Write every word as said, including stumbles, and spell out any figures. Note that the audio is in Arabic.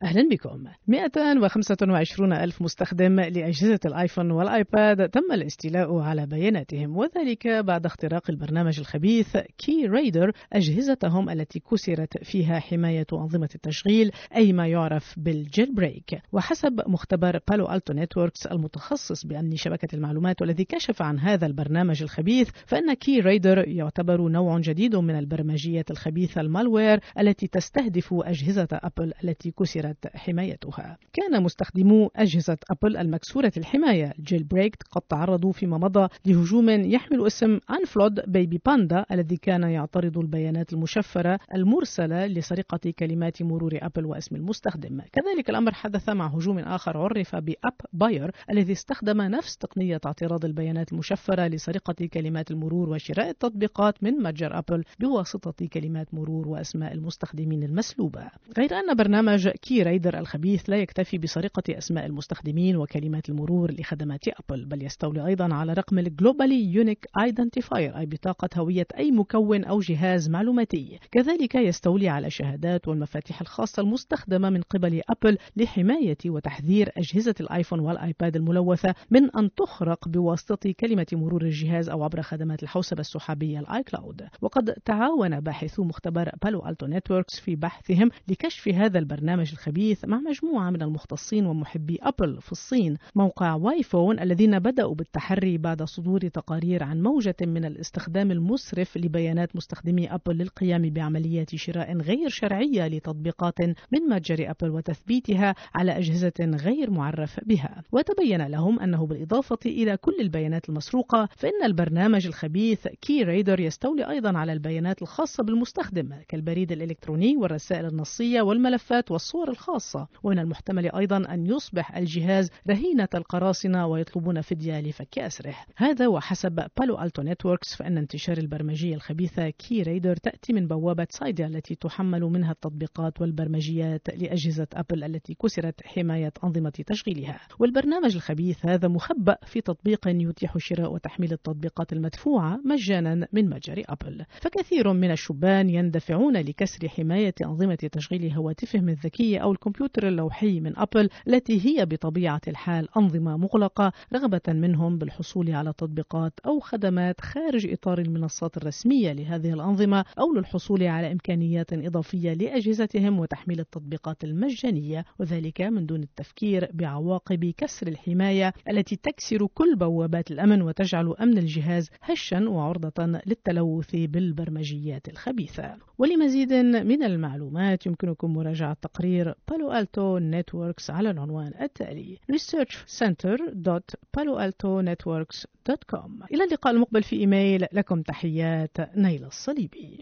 أهلا بكم. مئتين وخمسة وعشرين ألف مستخدم لأجهزة الآيفون والآيباد تم الاستيلاء على بياناتهم، وذلك بعد اختراق البرنامج الخبيث كي رايدر أجهزتهم التي كسرت فيها حماية أنظمة التشغيل، أي ما يعرف بالجيل بريك. وحسب مختبر بالو ألتو نتوركس المتخصص بأمن شبكة المعلومات والذي كشف عن هذا البرنامج الخبيث، فإن كي رايدر يعتبر نوع جديد من البرمجية الخبيثة المالوير التي تستهدف أجهزة أبل التي كسرت حمايتها. كان مستخدمو أجهزة أبل المكسورة الحماية جيل بريك قد تعرضوا فيما مضى لهجوم يحمل اسم أنفلود بيبي باندا الذي كان يعترض البيانات المشفرة المرسلة لسرقة كلمات مرور أبل واسم المستخدم. كذلك الأمر حدث مع هجوم آخر عرف بأب باير الذي استخدم نفس تقنية اعتراض البيانات المشفرة لسرقة كلمات المرور وشراء التطبيقات من متجر أبل بواسطة كلمات مرور وأسماء المستخدمين المسلوبة. غير أن برنامج كي رايدر الخبيث لا يكتفي بسرقة أسماء المستخدمين وكلمات المرور لخدمات أبل، بل يستولي أيضا على رقم الجلوبالي يونيك ايدنتيفاير، أي بطاقة هوية أي مكون أو جهاز معلوماتي. كذلك يستولي على شهادات والمفاتيح الخاصة المستخدمة من قبل أبل لحماية وتحذير أجهزة الآيفون والآيباد الملوثة من أن تخرق بواسطة كلمة مرور الجهاز أو عبر خدمات الحوسبة السحابية الآي كلاود. وقد تعاون باحثو مختبر بالو ألتو نتوركس في بحثهم لكشف هذا البرنامج الخبيث مع مجموعة من المختصين ومحبي أبل في الصين. موقع واي فون الذين بدأوا بالتحري بعد صدور تقارير عن موجة من الاستخدام المسرف لبيانات مستخدمي أبل للقيام بعمليات شراء غير شرعية لتطبيقات من متجر أبل وتثبيتها على أجهزة غير معرف بها. وتبين لهم أنه بالإضافة إلى كل البيانات المسروقة، فإن البرنامج الخبيث كي رايدر يستولي أيضا على البيانات الخاصة بالمستخدم كالبريد الإلكتروني والرسائل النصية والملفات والصور الخاصة. ومن المحتمل أيضا أن يصبح الجهاز رهينة القراصنة ويطلبون فدية لفك أسره. هذا وحسب بالو ألتو نتوركس فإن انتشار البرمجية الخبيثة كي رايدر تأتي من بوابة سايديا التي تحمل منها التطبيقات والبرمجيات لأجهزة أبل التي كسرت حماية أنظمة تشغيلها. والبرنامج الخبيث هذا مخبأ في تطبيق يتيح شراء وتحميل التطبيقات المدفوعة مجانا من متجر أبل. فكثير من الشبان يندفعون لكسر حماية أنظمة تشغيل هواتفهم الذكية أو الكمبيوتر اللوحي من أبل التي هي بطبيعة الحال أنظمة مغلقة، رغبة منهم بالحصول على تطبيقات أو خدمات خارج إطار المنصات الرسمية لهذه الأنظمة، أو للحصول على إمكانيات إضافية لأجهزتهم وتحميل التطبيقات المجانية، وذلك من دون التفكير بعواقب كسر الحماية التي تكسر كل بوابات الأمن وتجعل أمن الجهاز هشا وعرضة للتلوث بالبرمجيات الخبيثة. ولمزيد من المعلومات يمكنكم مراجعة تقرير بالو ألتو نتوركس على العنوان التالي research center dot palo alto networks dot com. إلى اللقاء المقبل في إيميل. لكم تحيات نيل الصليبي.